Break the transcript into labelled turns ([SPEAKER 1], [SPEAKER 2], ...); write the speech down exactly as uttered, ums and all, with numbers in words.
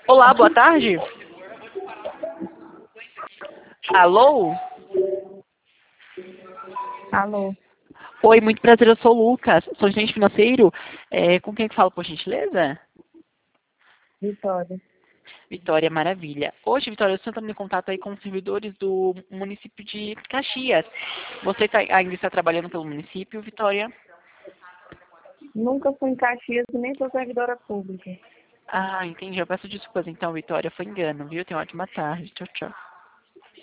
[SPEAKER 1] Olá, boa tarde. Alô?
[SPEAKER 2] Alô,
[SPEAKER 1] Oi, muito prazer, eu sou o Lucas, sou gerente financeiro. É, com quem que falo, por gentileza?
[SPEAKER 2] Vitória.
[SPEAKER 1] Vitória, maravilha. Hoje, Vitória, eu estou entrando em contato aí com os servidores do município de Caxias. Você tá- ainda está trabalhando pelo município, Vitória?
[SPEAKER 2] Nunca fui em Caxias e nem sou servidora pública.
[SPEAKER 1] Ah, entendi. Eu peço desculpas então, Vitória. Foi engano, viu? Tenha uma ótima tarde. Tchau, tchau.